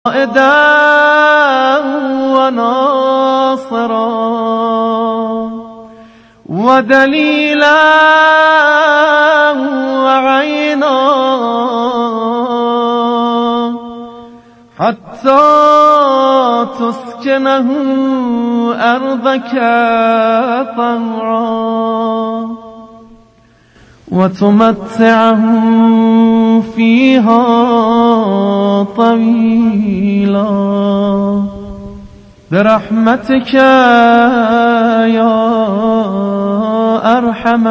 وناصرا ودليلا وعينا حتى تسكنه أرضك طوعا وتمتعه فيها طويلا برحمتك يا أرحم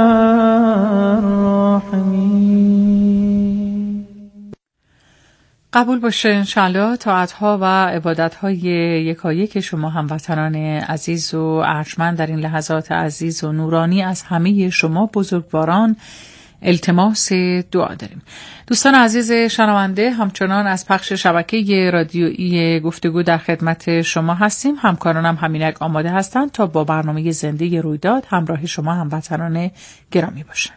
الراحمين. قبول باشه انشالله طاعت‌ها و عبادت‌های یکایک شما هموطنان عزیز و ارجمند در این لحظات عزیز و نورانی از همه شما بزرگواران التماس دعا داریم. دوستان عزیز شنونده، همچنان از پخش شبکه رادیویی گفتگو در خدمت شما هستیم. همکارانم همینک آماده هستند تا با برنامه زنده رویداد همراه شما هموطنان گرامی باشند.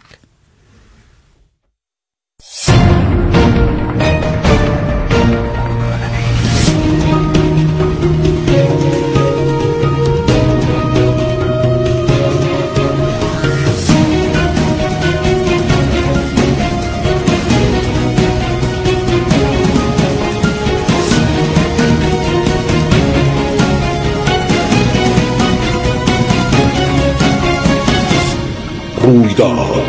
رویداد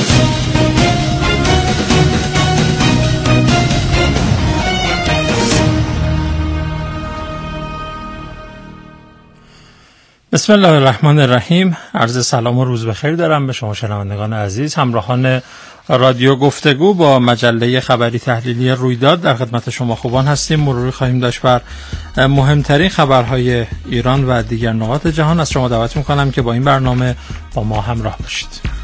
بسم الله الرحمن الرحیم. عرض سلام و روز بخیر دارم به شما شنوندگان عزیز، همراهان رادیو گفتگو. با مجله خبری تحلیلی رویداد در خدمت شما خوبان هستیم. مروری خواهیم داشت بر مهمترین خبرهای ایران و دیگر نقاط جهان. از شما دعوت میکنم که با این برنامه با ما همراه باشید.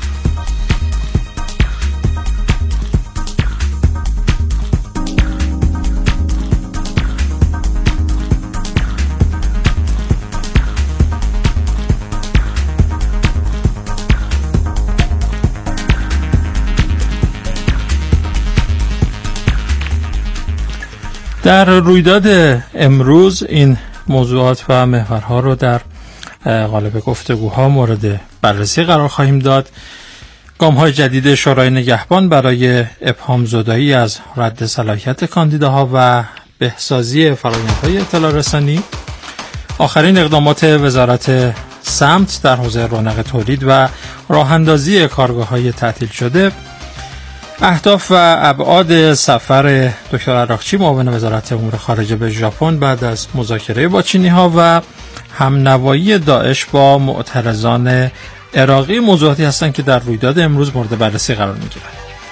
در رویداد امروز این موضوعات و محورها رو در قالب گفتگوها مورد بررسی قرار خواهیم داد. گام‌های جدید شورای نگهبان برای ابهام زدایی از رد صلاحیت کاندیداها و بهسازی فرآیندهای اطلاع رسانی، آخرین اقدامات وزارت سمت در حوزه رونق تولید و راه‌اندازی کارگاه‌های تعطیل شده، اهداف و ابعاد سفر دکتر عراقچی معاون وزارت امور خارجه به ژاپن بعد از مذاکره با چینی‌ها و همنوایی داعش با معترضان عراقی موضوعاتی هستند که در رویداد امروز مورد بررسی قرار می‌گیرند.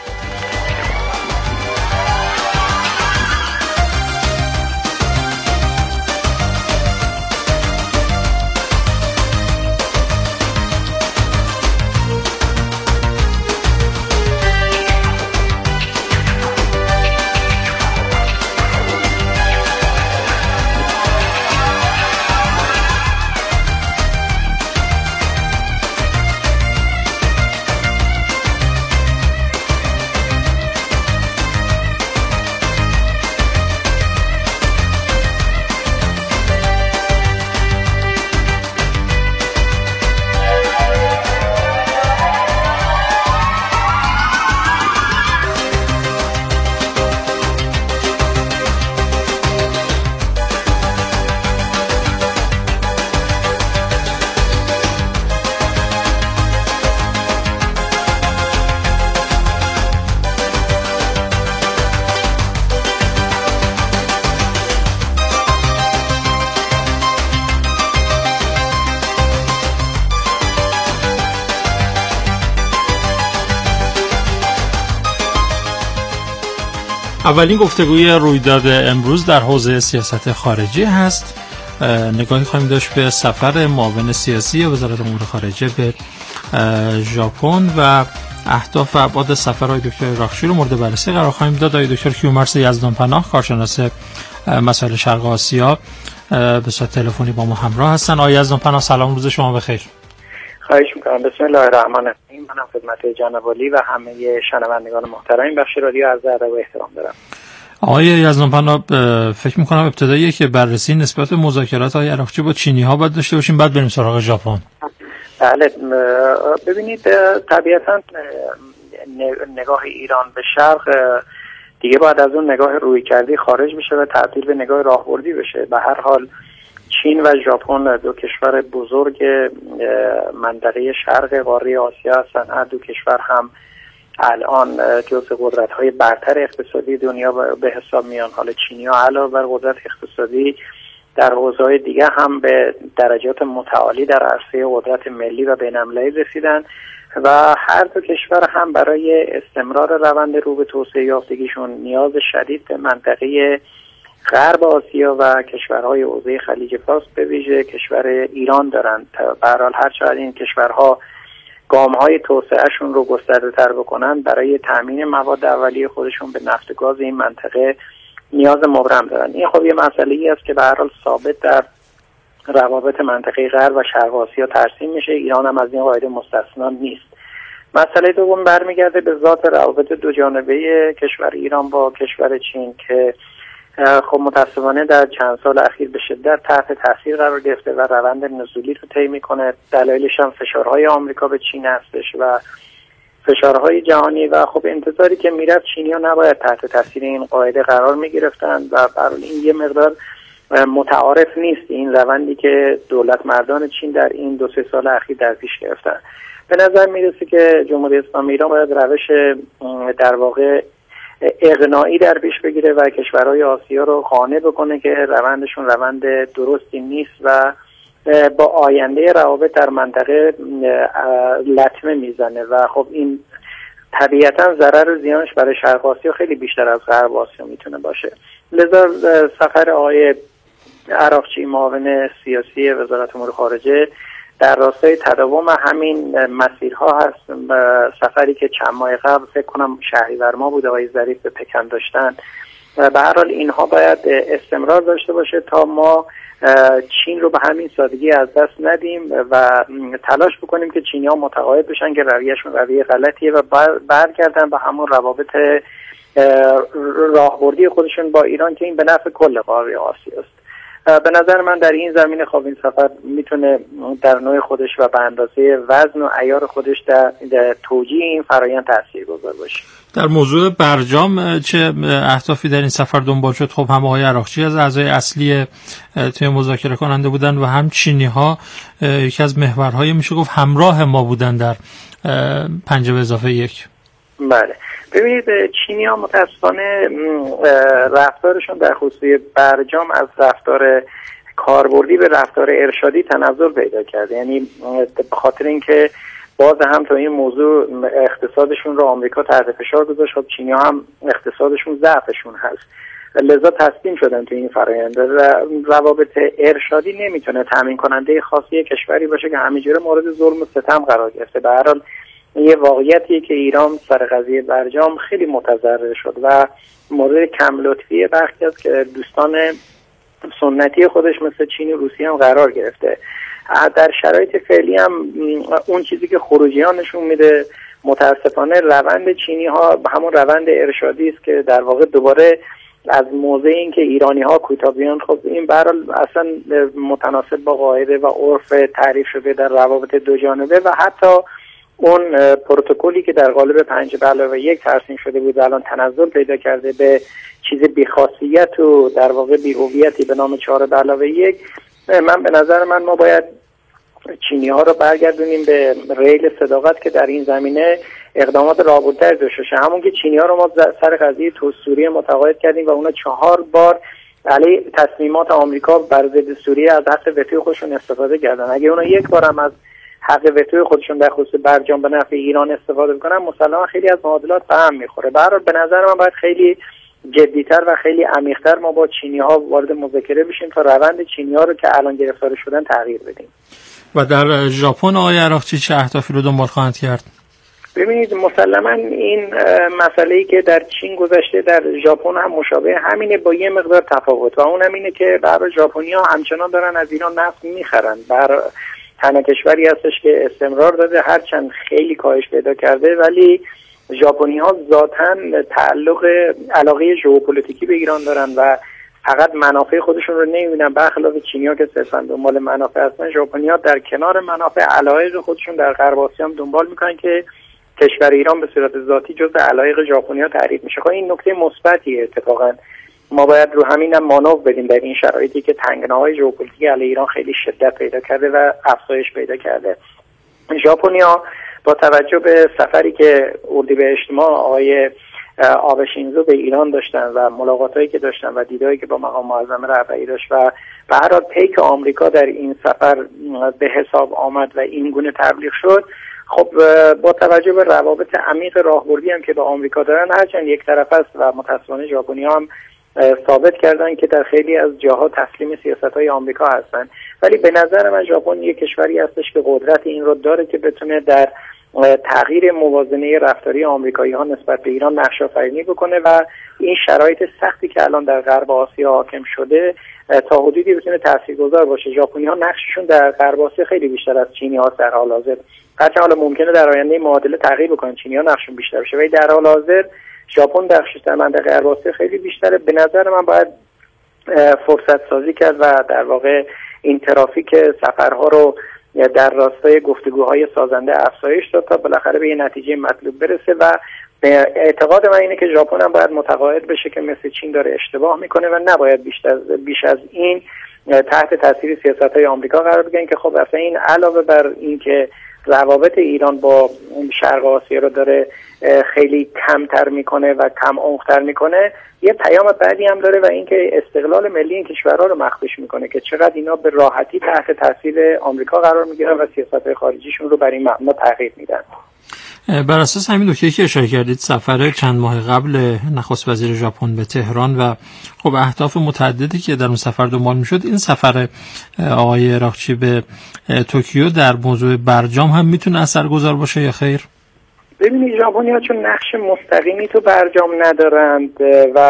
اولین گفتگوی رویداد امروز در حوزه سیاست خارجی هست. نگاهی خواهیم داشت به سفر معاون سیاسی وزارت امور خارجه به ژاپن و اهداف و ابعاد سفرهای دکتر عراقچی رو مورد بررسی قرار خواهیم داد. آقای دکتر کیومرث یزدانپناه، کارشناس مسائل شرق آسیا، به صورت تلفنی با ما همراه هستن. آقای یزدانپناه سلام، روز شما بخیر. خواهش میکنم. بسم الله الرحمن الرحیم. منم خدمت جناب عالی و همه شنوندگان محترم این بخش رادیو عرض ادب و احترام دارم. آقای یزدانپناه، فکر میکنم ابتدایی که بررسی نسبت مذاکرات های عراقچی با چینی ها باید داشته باشیم، بعد بریم سراغ ژاپن. بله، ببینید طبیعتا نگاه ایران به شرق دیگه باید از اون نگاه رویکردی خارج بشه و تبدیل به نگاه راهبردی بشه. به هر حال چین و ژاپن دو کشور بزرگ منطقه شرق قاره آسیا هستند. هر دو کشور هم الان جزو قدرت‌های برتر اقتصادی دنیا به حساب میان. حالا چینی‌ها علاوه بر قدرت اقتصادی در حوزه‌های دیگه هم به درجات متعالی در عرصه قدرت ملی و بین‌المللی رسیدن و هر دو کشور هم برای استمرار روند رو به توسعه یافتگیشون نیاز شدید به منطقه غرب آسیا و کشورهای حوزه خلیج فارس به ویژه کشور ایران دارند. به هر حال هر چقدر این کشورها گام‌های توسعهشون رو گسترده‌تر بکنن برای تامین مواد اولیه خودشون به نفت و گاز این منطقه نیاز مبرم دارن. این خب یه مسئله‌ای است که به هر حال ثابت در روابط منطقه غرب و شرق آسیا ترسیم میشه. ایران هم از این قاعده مستثنا نیست. مسئله دوم برمیگرده به ذات روابط دو جانبه کشور ایران با کشور چین که خب متاسفانه در چند سال اخیر به شدت تحت تاثیر قرار گرفته و روند نزولی رو طی میکنه. دلایلش هم فشارهای آمریکا به چین هستش و فشارهای جهانی و خب انتظاری که میرفت چینی‌ها نباید تحت تاثیر این قاعده قرار میگرفتن و برای این یه مقدار متعارف نیست این روندی که دولت مردان چین در این 2-3 سال اخیر در پیش گرفتن. به نظر میرسه که جمهوری اسلامی ایران باید روش در واقع اقناعی در پیش بگیره و کشورهای آسیا رو قانع بکنه که روندشون روند درستی نیست و با آینده روابط در منطقه لطمه میزنه و خب این طبیعتا ضرر و زیانش برای شرق آسیا خیلی بیشتر از غرب آسیا میتونه باشه. لذا سفر آقای عراقچی معاون سیاسی وزارت امور خارجه در راستای تداوم همین مسیرها هست. سفری که چند ماه قبل فکر کنم شهریور ماه بود آقای ظریف به پکن داشتن. به هر حال اینها باید استمرار داشته باشه تا ما چین رو به همین سادگی از دست ندیم و تلاش بکنیم که چینی‌ها متقاعد بشن که رویه‌شون رویه غلطیه و برگردن به همون روابط راهبردی خودشون با ایران که این به نفع کل قاره آسیا است. به نظر من در این زمینه خب این سفر میتونه در نوع خودش و به اندازه وزن و عیار خودش در توجیه این فرایند تاثیرگذار باشه. در موضوع برجام چه اهدافی در این سفر دنبال شد؟ خب هم آقای عراقچی از اعضای اصلی توی مذاکره کننده بودن و هم چینی‌ها یکی از محورهای میشه گفت همراه ما بودن در 5+1. بله، ببینید چینی‌ها متأسفانه رفتارشون در خصوص برجام از رفتار کاربردی به رفتار ارشادی تنزل پیدا کرده. یعنی به خاطر اینکه باز هم تا این موضوع اقتصادشون رو آمریکا تحت فشار گذاشت، خب چینی‌ها هم اقتصادشون ضعفشون هست، لذا تسلیم شدن تو این فرآیند. روابط ارشادی نمیتونه تامین کننده خاصی کشوری باشه که همینجوره مورد ظلم و ستم قرار گرفته. به هر حال یه واقعیتیه که ایران سر قضیه برجام خیلی متضرر شد و مورد کم لطفی برخی از که دوستان سنتی خودش مثل چین و روسیه هم قرار گرفته. در شرایط فعلی هم اون چیزی که خروجیان نشون میده متاسفانه روند چینی ها همون روند ارشادی است که در واقع دوباره از موضع این که ایرانی ها کوتاه بیان، خب این برحال اصلا متناسب با قاعده و عرف تعریف شده در روابط دو جانبه و حتی اون پروتکلی که در قالب 5+1 ترسیم شده بود الان تنزل پیدا کرده به چیز بی‌خاصیت و در واقع بی‌هویتی به نام 4+1. من به نظر من ما باید چینی ها رو برگردونیم به ریل صداقت که در این زمینه اقدامات رابطه‌تر داشته باشه. همون که چینی ها رو ما سر قضیه سوریه متقاعد کردیم و اونا 4 بار علیه تصمیمات آمریکا بر ضد سوریه از حق وتو خودشون استفاده کردن. اگه اونا یک بار هم از حق وتو خودشون در خصوص برجام به نفع ایران استفاده بکنن مسلما خیلی از معادلات به هم میخوره. به هر حال به نظر من باید خیلی جدی‌تر و خیلی عمیق‌تر ما با چینی‌ها وارد مذاکره بشیم تا روند چینی‌ها رو که الان گرفتار شدن تغییر بدیم. و در ژاپن آقای عراقچی چه اهدافی رو دنبال خواهند کرد؟ ببینید مسلما این مسئله‌ای که در چین گذشته در ژاپن هم مشابه همینه با یه مقدار تفاوت و اون همینه که برای ژاپنی‌ها همچنان دارن از ایران نفت می‌خرن. تنها کشوری هستش که استمرار داده هرچند خیلی کاهش پیدا کرده ولی ژاپنی‌ها ذاتاً علاقه ژئوپلیتیکی به ایران دارن و فقط منافع خودشون رو نمیبینن، برخلاف چینی‌ها که صرفاً دنبال منافع هستن. ژاپنی‌ها در کنار منافع علایق خودشون در غرب آسیا هم دنبال میکنن که کشور ایران به صورت ذاتی جزء علایق ژاپنی‌ها تعریف میشه. خب این نکته مثبتیه. اتفاقاً ما باید رو همین هم مانور بدیم در این شرایطی که تنگناهای ژئوپلیتیکی علیه ایران خیلی شدت پیدا کرده و افزایش پیدا کرده. ژاپنی‌ها با توجه به سفری که اردیبهشت ماه آقای آبه شینزو به ایران داشتن و ملاقاتایی که داشتن و دیداری که با مقام معظم رهبری داشت و به هر حال پیک آمریکا در این سفر به حساب آمد و این گونه تبلیغ شد، خب با توجه به روابط عمیق راهبردی هم که با آمریکا دارن، هرچند یک طرف است و متأسفانه ژاپنی‌ها هم ثابت کردن که در خیلی از جاها تسلیم سیاست‌های آمریکا هستن، ولی به نظر من ژاپن یک کشوری هستش که قدرت این رو داره که بتونه در تغییر موازنه رفتاری آمریکایی‌ها نسبت به ایران نقش آفرینی بکنه و این شرایط سختی که الان در غرب آسیا حاکم شده تا حدودی بتونه تاثیرگذار باشه. ژاپنی‌ها نقششون در غرب آسیا خیلی بیشتر از چینی‌ها در حال حاضر، هرچند حالا ممکنه در آینده معادله تغییر بکنه، چینی‌ها نقششون بیشتر بشه، ولی در حال حاضر ژاپن نقشش در منطقه غرب آسیا خیلی بیشتره. به نظر من باید فرصت سازی کرد و در واقع این ترافیک سفرها رو در راستای گفتگوهای سازنده افزایش داد تا بالاخره به یه نتیجه مطلوب برسه و اعتقاد من اینه که ژاپن هم باید متقاعد بشه که مثل چین داره اشتباه میکنه و نباید بیش از این تحت تاثیر سیاست‌های آمریکا قرار بگیرن که خب اصلا این علاوه بر این که روابط ایران با شرق آسیا رو داره خیلی کمتر میکنه و کم عمق‌تر میکنه، یه پیام بعدی هم داره و اینکه استقلال ملی این کشورها رو مخدوش میکنه که چقدر اینا به راحتی تحت تاثیر آمریکا قرار میگیرن و سیاست‌های خارجیشون رو بر این مبنا تغییر میدن. بر اساس همین نکته که اشاره کردید، سفر چند ماه قبل نخست وزیر ژاپن به تهران و خب اهداف متعددی که در اون سفر دنبال میشد، این سفر آقای اراغچی به توکیو در موضوع برجام هم میتونه اثرگذار باشه یا خیر؟ ببینید ژاپنی‌ها چون نقش مستقیمی تو برجام ندارند و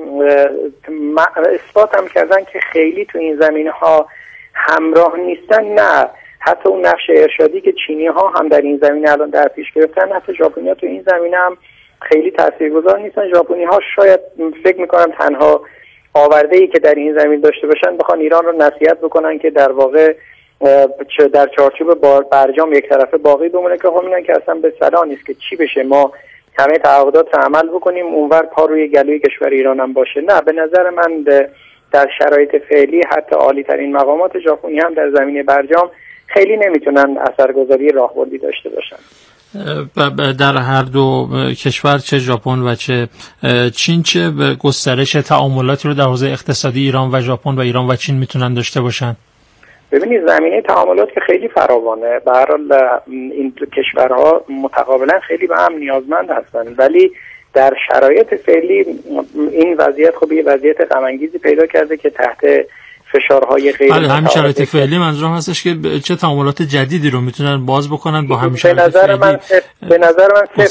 اثبات هم کردن که خیلی تو این زمینه‌ها همراه نیستن، نه حتی اون نقش ارشادی که چینی‌ها هم در این زمینه الان در پیش گرفتن، حتی ژاپنی‌ها تو این زمینه هم خیلی تاثیرگذار نیستن. ژاپنی‌ها شاید فکر می‌کنم تنها آورده‌ای که در این زمین داشته باشن بخوان ایران رو نصیحت بکنن که در واقع در چارچوب برجام یک طرفه باقی بمونه که خب میگن که اصلا به صلاح نیست که چی بشه، ما همه تعهدات رو عمل بکنیم اونور پا روی گلوی کشور ایران هم باشه. نه، به نظر من در شرایط فعلی حتی عالی ترین مقامات ژاپنی هم در زمینه برجام خیلی نمیتونن اثرگذاری راهبردی داشته باشن. در هر دو کشور، چه ژاپن و چه چین، چه گسترش تعاملاتی رو در حوزه اقتصادی ایران و ژاپن و ایران و چین میتونن داشته باشن؟ ببینید زمینه تعاملات که خیلی فراوانه، به هر حال این کشورها متقابلا خیلی به هم نیازمند هستند، ولی در شرایط فعلی این وضعیت خب یه وضعیت غم انگیزی پیدا کرده که تحت فشارهای غیر متعارف. همین شرایط فعلی منظورم هستش که چه تعاملات جدیدی رو میتونن باز بکنن با همین شرایط فعلی. به نظر من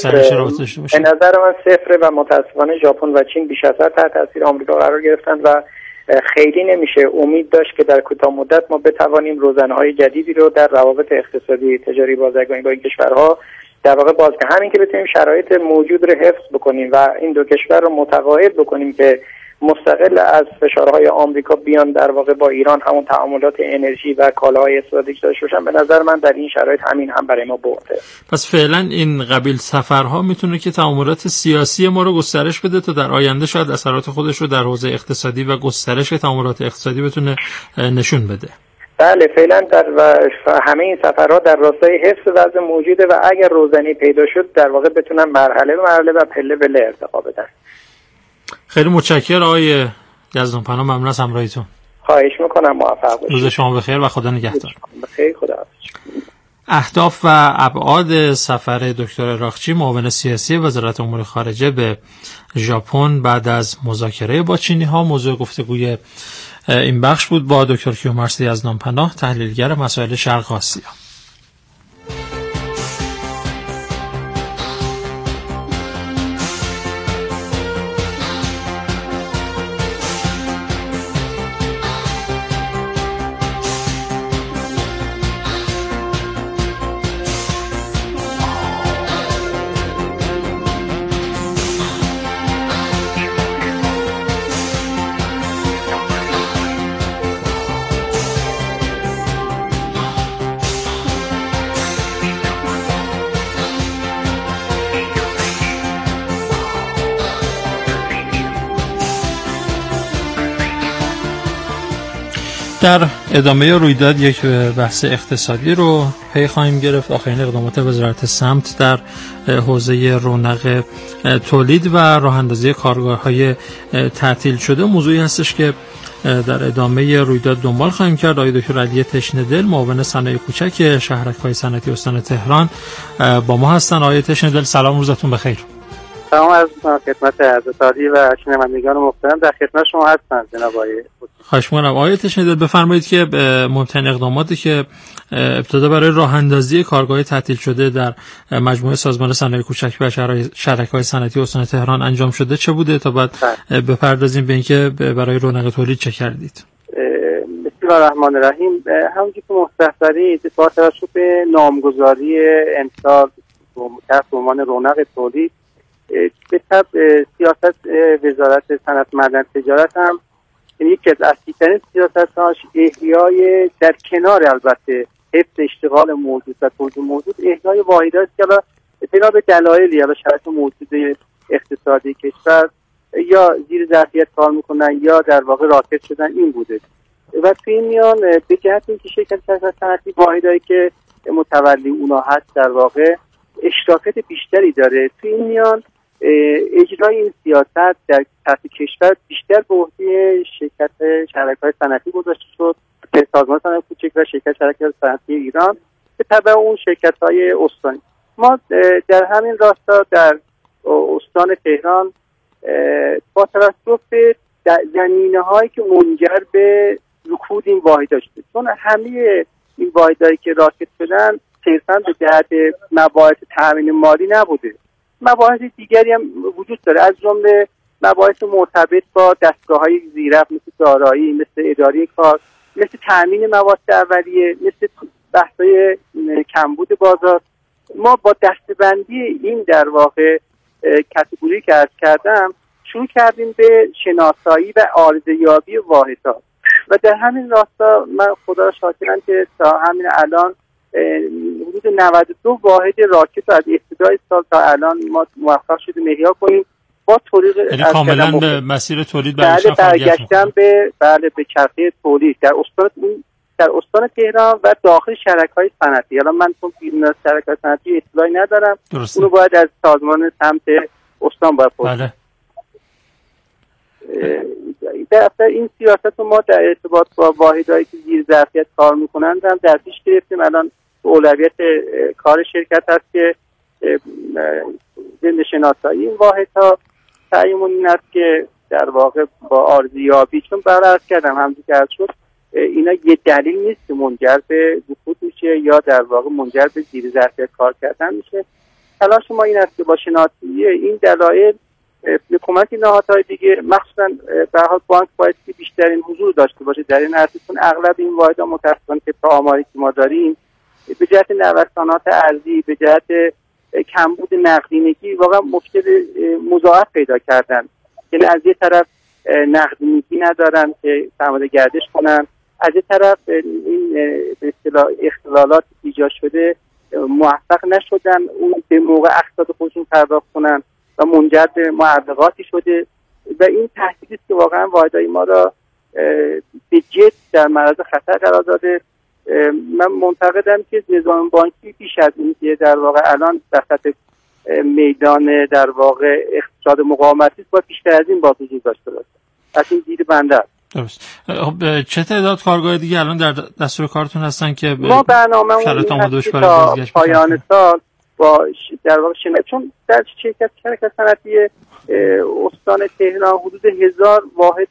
صفر و متاسفانه ژاپن و چین بیش از حد تحت تاثیر آمریکا قرار گرفتن و خیلی نمیشه امید داشت که در کوتاه مدت ما بتوانیم روزنه‌های جدیدی رو در روابط اقتصادی تجاری بازرگانی با این کشورها در واقع باز کنیم. همین که بتونیم شرایط موجود رو حفظ بکنیم و این دو کشور رو متقاعد بکنیم که مستقل از فشارهای آمریکا بیان در واقع با ایران همون تعاملات انرژی و کالاهای استراتژیک داشته باشن، به نظر من در این شرایط همین هم برای ما بعده. پس فعلا این قبیل سفرها میتونه که تعاملات سیاسی ما رو گسترش بده تا در آینده شاید اثرات خودش رو در حوزه اقتصادی و گسترش تعاملات اقتصادی بتونه نشون بده. بله، فعلا در همه این سفرها در راستای حفظ وضع موجوده و اگر روزنی پیدا شد در واقع بتونن مرحله به مرحله و پله به پله ارتقا بدن. خیلی متشکرم آقای یزدانپناه، ممنون از همراهیتون. خواهش میکنم، موفق باشید. روز شما بخیر و خدا نگهدار. بخیر، خدا حافظ. اهداف و ابعاد سفر دکتر اراغچی، معاون سیاسی وزارت امور خارجه به ژاپن بعد از مذاکره با چینی‌ها، موضوع گفتگوی این بخش بود با دکتر کیومرث یزدانپناه، تحلیلگر مسائل شرق آسیا. در ادامه رویداد یک بحث اقتصادی رو پی خواهیم گرفت. آخرین اقدامات وزارت سمت در حوزه رونق تولید و راه اندازی کارگاه‌های تعطیل شده موضوعی هستش که در ادامه رویداد دنبال خواهیم کرد. آقای دکتر علی تشنه‌دل، معاون صنایع کوچک شهرک‌های صنعتی استان تهران با ما هستن. آقای تشنه‌دل سلام، روزتون بخیر. سلام عرض می‌کنم خدمت حضرت عالی و شنوندگان محترم، در خدمت شما هستم جناب آقای. خواهش می‌کنم. آقای تشنه‌دل بفرمایید که مهمترین اقداماتی که ابتدا برای راه اندازی کارگاه تعطیل شده در مجموعه سازمان صنایع کوچک و شهرک‌های صنعتی استان تهران انجام شده چه بوده تا بعد بپردازیم به اینکه برای رونق تولید چه کردید. بسم الله الرحمن الرحیم. همونجوری که مستحضرید با توجه به نامگذاری امسال تحت عنوان رونق تولید به طبع سیاست وزارت صنعت معدن تجارت هم یکی از اصلی‌ترین سیاست‌هاش احیای در کنار البته حفظ اشتغال موجود و تولید موجود احیای واحدهایی است که حالا بنا به دلایلی حالا شرایط موجود اقتصادی کشور یا زیر ظرفیت کار میکنن یا در واقع راکد شدن این بوده و توی این میان به جهت اینکه شرکت صنعتی واحدهایی که متولی اونا هست در واقع اشتراکات بیشتری داره، توی این میان اجرای این سیاست در سطح کشور بیشتر به عهده شرکت شرکت‌های صنعتی گذاشته شد که سازمان صنایع کوچک و شرکت شرکت صنعتی ایران به تبع اون شرکت‌های استانی. ما در همین راستا در استان تهران با توجه به زمینه‌هایی که منجر به رکود این واحدها شده، چون همه این واحدهایی که راکد شدن صرفاً به جهت مباحث تامین مالی نبوده، مباحث دیگری هم وجود داره، از جمله مباحث مرتبط با دستگاه‌های زیرفت مثل دارایی، مثل اداره کار، مثل تامین مواد اولیه، مثل بحث‌های کمبود بازار. ما با دسته‌بندی این در واقع کاتگوری که عرض کردم شروع کردیم به شناسایی و عارضه‌یابی واحدها و در همین راستا من خدا را شاکرم که تا همین الان حدود 92 واحد راکت از ابتدای سال تا الان ما موفق شدیم احیا کنیم با طریق کاملا به مسیر تولید برگشتن به به چرخه تولید در استان تهران و داخل شرکت‌های صنعتی. حالا من چون بیرون از شرکت‌های صنعتی اطلاعی ندارم، اونو باید از سازمان سمت استان باید بله. در این سیاست رو ما در ارتباط با واحدهایی که زیر ظرفیت کار میکنند هم در پیش گرفتیم. الان اولویت کار شرکت هست که زنده شناسایی این واحدها. سعیمون این است که در واقع با عارضه‌یابی، چون برعکس کردم همونجوری که عرض شد اینا یه دلیل نیست که منجر به رکود میشه یا در واقع منجر به زیر ظرفیت کار کردن میشه. تلاش ما این است که با شناسایی این دلایل به کمک نهادهای دیگه، مخصوصا به هر حال بانک باید که بیشترین حضور داشته باشه در این عرصه، چون اغلب این واحدها متأسفانه که تا آماری که ما داریم به جهت نوسانات ارزی، به جهت کمبود نقدینگی واقعا مشکل مضاعف پیدا کردن. یعنی از یه طرف نقدینگی ندارن که سرمایه گردش کنن، از یه طرف این به اصطلاح اختلالات ایجاد شده موفق نشدن اون به موقع اقساط خودشون پرداخت کنن و منجر به معوقاتی شده و این تهدیدی است که واقعا واحدهای ما را به جد در معرض خطر قرار داده. من معتقدم که نظام بانکی بیش از این که در واقع الان وسط میدان در واقع اقتصاد مقاومتی با بیشتر از این با وجود داشته باشه. از این دید بنده است. درست. خب چه تعداد کارگاه دیگه الان در دستور کارتون هستن که ما برنامه‌مون این هست تا پایان سال با در واقع چون در شرکت صنعتی استان تهران حدود 1000 واحد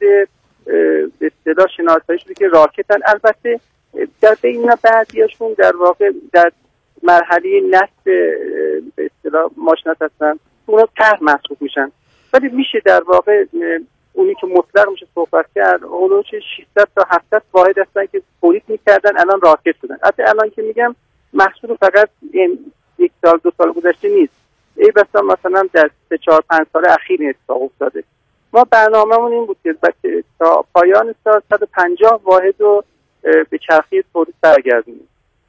به اصطلاح شناسایی شده که راکتن. البته در بین بعضیاشون در واقع در مرحله نصب به اصطلاح ماشینات هستن، اونا طرح محسوب میشن، ولی میشه در واقع اونی که مطلق میشه صحبت کرد اونوش 600 تا 700 واحد هستن که تولید میکردن الان راکت شدن. البته الان که میگم محصول فقط یک سال دو سال گذشته نیست، ای بسا مثلا در 3-4-5 سال اخیر اتفاق افتاده. ما برنامه‌مون این بود که تا پایان سال 150 واحد رو به چرخه تولید برگردونیم.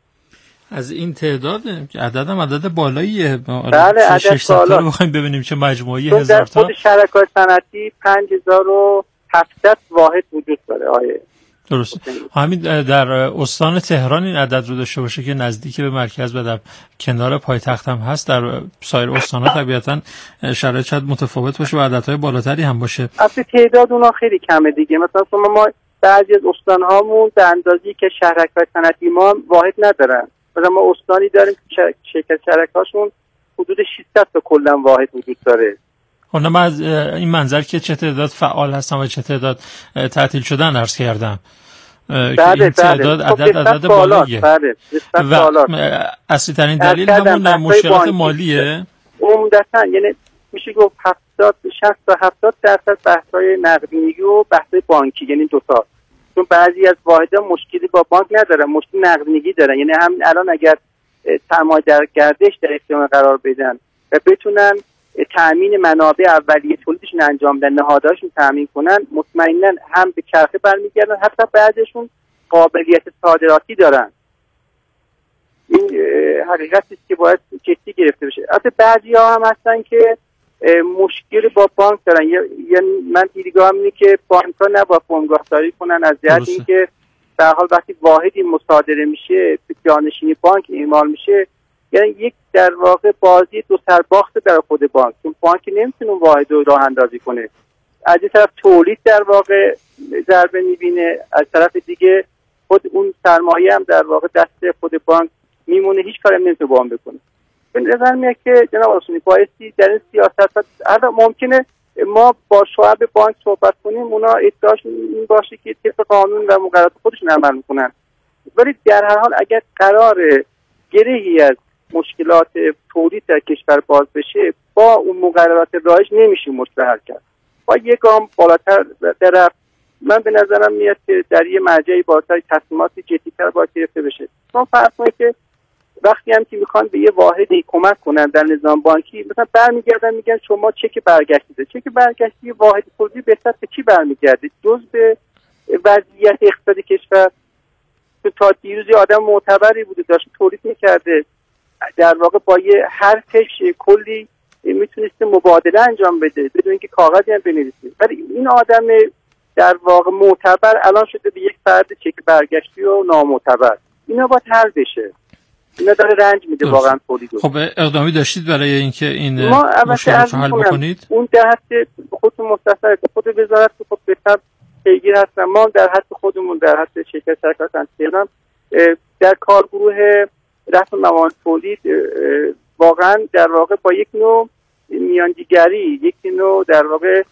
از این تعداد عددم عدد بالاییه. بله عدد بالا. رو بخوایم ببینیم چه مجموعی 1000 تا. در خود شرکات صنعتی 5700 واحد وجود داره. درست. همین در استان تهران این عدد رو داشته باشه که نزدیک به مرکز و در کنار پایتخت هم هست، در سایر استان‌ها طبیعتاً شرایط شاید متفاوت باشه و عددهای بالاتری هم باشه. اصلا تعداد اونها خیلی کمه دیگه. مثلا ما بعضی از استان‌هامون به اندازه‌ای که شهرک‌های صنعتی ما واحد ندارن. مثلا ما استانی داریم که شرکت‌هاشون حدود 600 تا کلا واحد وجود داره. من از این منظر که چه تعداد فعال هستن و چه تعداد تعطیل شدن عرض کردم. بله، تعداد خب عدد بالاییه. بله، و اصلی ترین دلیل همون مشکلات مالیه. عمدتاً یعنی میشه گفت 60 تا 70% بحث‌های نقدینگی و بحث بانکی، یعنی دو تا. چون بعضی از واحدها مشکلی با بانک ندارن، مشکل نقدینگی دارن. یعنی همین الان اگر سرمایه در گردش در اختیار قرار بدن و بتونن تأمین منابع اولیه تولیدشون انجام بدن، نهادهاشون تأمین کنن، مطمئنا هم به چرخه برمیگردن، حتی بعضیشون قابلیت صادراتی دارن. این حقیقتی است که باید جدی گرفته بشه. البته بعضی‌ها هم هستن که مشکل با بانک دارن. یعنی من دیدگاهم اینه که بانک‌ها نباید فرمگاهداری کنن از جهت اینکه به هر حال وقتی واحدی مصادره میشه به جانشینی بانک اعمال میشه، یعنی یک در واقع بازی دو سرباخت در خود بانک، چون بانک نمیتونه اون واحد رو راه اندازی کنه. از این طرف تولید در واقع ضربه میبینه، از طرف دیگه خود اون سرمایه هم در واقع دست خود بانک میمونه، هیچ کاری نمیتونه با هم بکنه. به نظر میاد که جناب رسولی بایستی در این سیاست ممکنه ما با شعب بانک صحبت کنیم، اونا ادعاشون این باشه که طبق قانون و مقررات خودشون عمل میکنن، ولی در هر حال اگر قرار گرهی از مشکلات تولید در کشور باز بشه، با اون مقررات رایج نمیشه مشکل حل کرد. با یک گام بالاتر رفت. من به نظرم میاد که در یه مرجعی بالاتر تصمیمات جدی‌تر باید گرفته بشه. شما فرض کنید که وقتی هم که میخوان به یه واحدی کمک کنن در نظام بانکی، مثلا برمیگردن میگن شما چک برگشتیده. چک برگشتی واحد تولیدی به سطح کی برمیگرده؟ جز به وضعیت اقتصادی کشور. تا دیروز یه آدم معتبری بوده، داشت تولید میکرده، در واقع با یه حرفش کلی میتونسته مبادله انجام بده بدون اینکه کاغذی هم بنویسه. ولی این آدم در واقع معتبر الان شده به یک فرد چک برگشتی و نامعتبر. اینا باید حل بشه. اینا داره رنج میده واقعا تولیدو. خب اقدامی داشتید برای اینکه این مشکلات رو حل بکنید؟ اون در حد خودتون مستثر خود وزارت خود به حساب پیگیر هستن. ما در حد خودمون در حد شرکت تهران در کارگروه رفع موانع تولید واقعا در واقع با یک نوع میانجیگری، یک نوع در واقع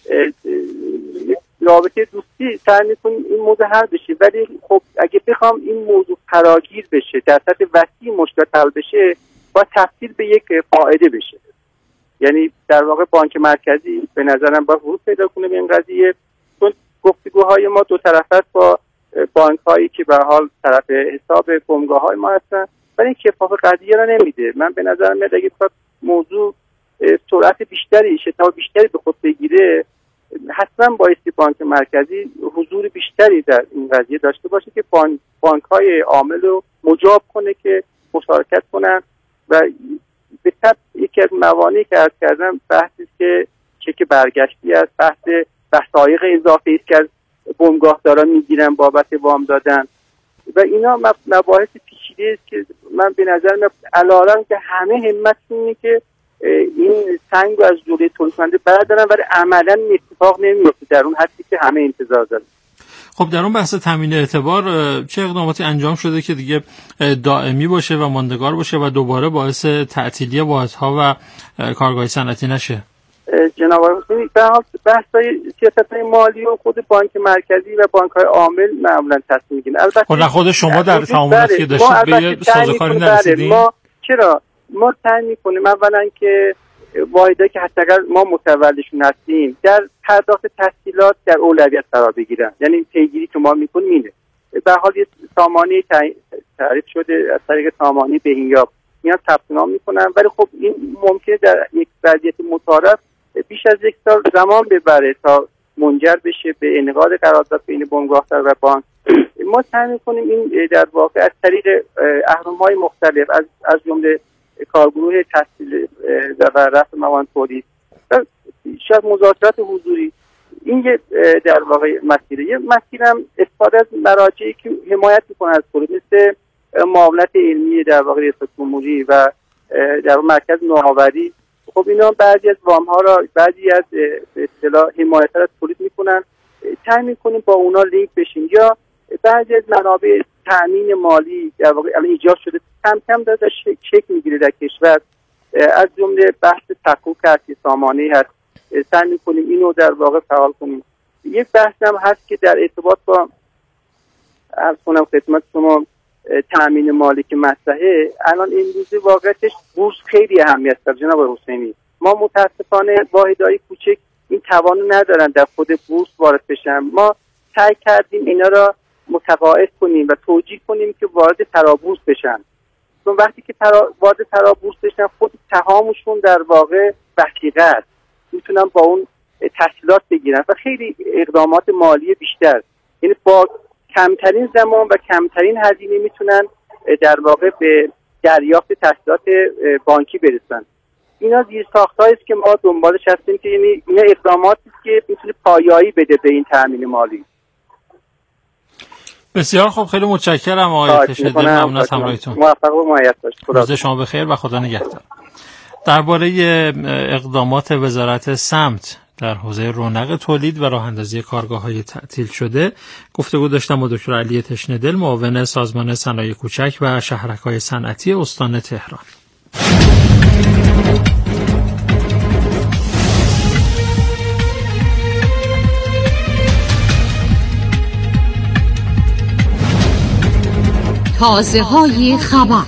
رابطه دوستی سعی می‌کنیم این موضوع حل بشه. ولی خب اگه بخوام این موضوع فراگیر بشه، در سطح وسیع مشکل حل بشه، باید تبدیل به یک قاعده بشه. یعنی در واقع بانک مرکزی به نظرم باید ورود پیدا کنه به این قضیه، چون گفتگوهای ما دو طرفه با بانک‌هایی که به حال طرف حساب بنگاه‌های ما هستن، ولی این کفاف قضیه را نمیده. من به نظرم میاد اگه موضوع سرعت بیشتری، شتاب بیشتری به خود بگیره، حتما بایستی بانک مرکزی حضور بیشتری در این قضیه داشته باشه که بانک‌های عامل رو مجاب کنه که مشارکت کنن. و به طب یکی از موانعی که عرض کردم بحثی که چک برگشتی است، بحث وثایق اضافی است که از بنگاهداران میگیرن بابت وام دادن و اینا مباحث پیچیده است که من به نظر میاد علارم که همه همت اینه که این سنگ رو از جلوی تولید کننده بردارن، ولی عملا اتفاق نمیفته در اون حدی که همه انتظار دارن. خب در اون بحث تامین اعتبار چه اقداماتی انجام شده که دیگه دائمی باشه و ماندگار باشه و دوباره باعث تعطیلی واحدها و کارگاه صنعتی نشه؟ جناب آقای به حال بحث‌های سیاست‌های مالی و خود بانک مرکزی و بانک‌های عامل معمولاً تصمیم می‌گیرن. البته خود شما در تعاملاتی که داشتید به سازوکاری نرسیدین؟ ما سعی می‌کنیم اولاً که واحدایی که حتی اگر ما متولشون هستیم در پرداخت تسهیلات در اولویت قرار بگیرن. یعنی پیگیری که ما می‌کنیم اینه. به حال یه سامانه تعریف شده از طریق سامانه بهینیاب میان ثبت نام می‌کنن، ولی خب این ممکنه در یک وضعیت متعارف بیش از یک سال زمان ببره تا منجر بشه به انعقاد قرارداد بین بنگاهدار و بانک. ما سعی می‌کنیم این در واقع از طریق اهرم‌های مختلف از جمله کارگروه تسهیل و رفع موانع تولید، شاید مذاکرات حضوری این یه در واقع مسیره. یه مسیرم استفاده از مراجعی که حمایت میکنه از تولید، مثل معاونت علمی در واقع ریاست جمهوری و در مرکز نوآوری. خب اینا بعضی از وام ها را، بعضی از به اصطلاح حمایت را تولید میکنن، تامین کنیم با اونا لینک بشیم. یا بعضی از منابع تامین مالی در واقع الان ایجاد شده، کم کم داره شکل میگیره در کشور، از جمله بحث تحقیق کارتی سامانه هست، سعی میکنیم اینو در واقع فعال کنیم. یک بحث هم هست که در ارتباط با عرض کنم خدمت شما تامین مالی که مطرحه، الان امروزه واقعیتش بورس خیلی اهمیت داره جناب حسینی. ما متاسفانه واحدهای کوچک این توانو ندارن در خود بورس وارد بشن. ما سعی کردیم اینا را متقاعد کنیم و توجیه کنیم که وارد ترابورس بشن، چون وقتی که وارد ترابورس بشن خود سهامشون در واقع وثیقه است، میتونن با اون تسهیلات بگیرن و خیلی اقدامات مالی بیشتر، یعنی با کمترین زمان و کمترین هزینه میتونن در واقع به دریافت تسهیلات بانکی برسن. اینا زیرساخت‌هایی است که ما دنبالش هستیم که یعنی اینا اقداماتی است که میتونه پایایی بده به این تامین مالی. بسیار خوب، خیلی متشکرم آقای تشدی، ممنون از همراهیتون. موفق و مؤید باشید. روز شما بخیر و خدا نگهدار. درباره اقدامات وزارت سمت در حوزه رونق تولید و راه اندازی کارگاه‌های تعطیل شده گفتگو داشتم با دکتر علی تشنه‌دل، معاون سازمان صنایع کوچک و شهرک‌های صنعتی استان تهران. تازه‌های خبر.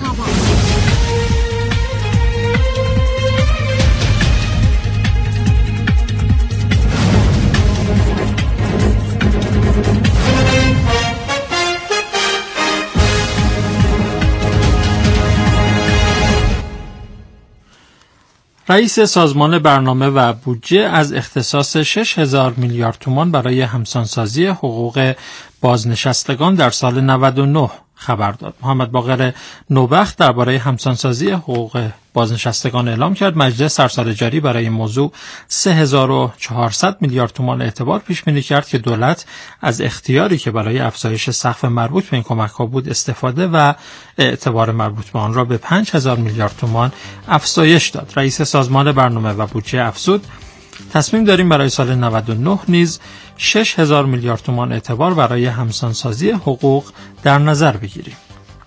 رئیس سازمان برنامه و بودجه از اختصاص 6,000 میلیارد تومان برای همسانسازی حقوق بازنشستگان در سال 99 خبر داد. محمد باقر نوبخت درباره همسانسازی حقوق بازنشستگان اعلام کرد مجلس در سال جاری برای این موضوع 3,400 میلیارد تومان اعتبار پیش بینی کرد که دولت از اختیاری که برای افزایش سقف مربوط به این کمک‌ها بود استفاده و اعتبار مربوط به آن را به 5,000 میلیارد تومان افزایش داد. رئیس سازمان برنامه و بودجه افزود تصمیم داریم برای سال 99 نیز 6,000 میلیارد تومان اعتبار برای همسانسازی حقوق در نظر بگیریم.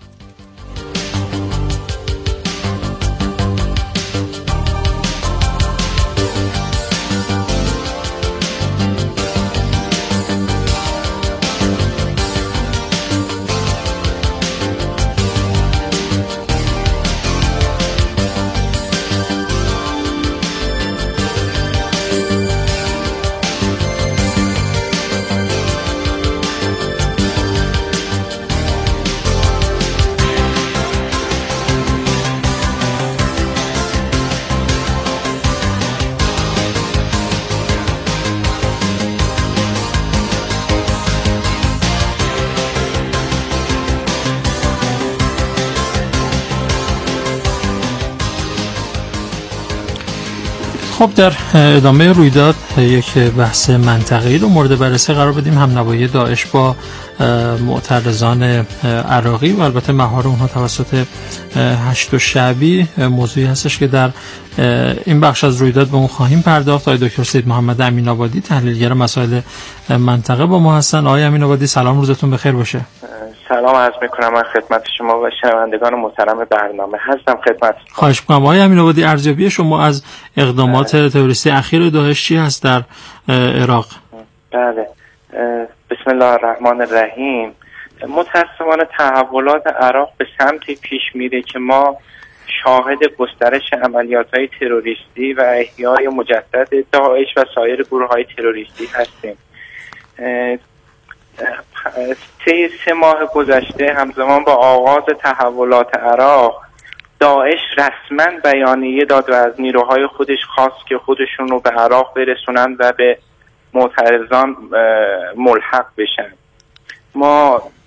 خب در ادامه رویداد یک بحث منطقه‌ای رو مورد بررسی قرار بدیم. همنوایی داعش با معترضان عراقی و البته مهار اونها توسط هشت شعبی موضوعی هستش که در این بخش از رویداد به اون خواهیم پرداخت. آقای دکتر سید محمد امین‌آبادی تحلیلگر مسائل منطقه با ما هستن. آقای امین‌آبادی سلام، روزتون بخیر باشه. سلام عرض میکنم من خدمت شما و شنوندگان محترم برنامه هستم. خدمت خواهش میکنم. آقای امین‌آبادی ارزیابی شما از اقدامات تروریستی اخیر داعش چی هست در عراق؟ بله، بسم الله الرحمن الرحیم. متأسفانه تحولات عراق به سمتی پیش میره که ما شاهد گسترش عملیات‌های تروریستی و احیای مجدد داعش و سایر گروه‌های تروریستی هستیم. طی 3 ماه گذشته همزمان با آغاز تحولات عراق، داعش رسما بیانیه داد و از نیروهای خودش خواست که خودشون رو به عراق برسونن و به معترضان ملحق بشن. ما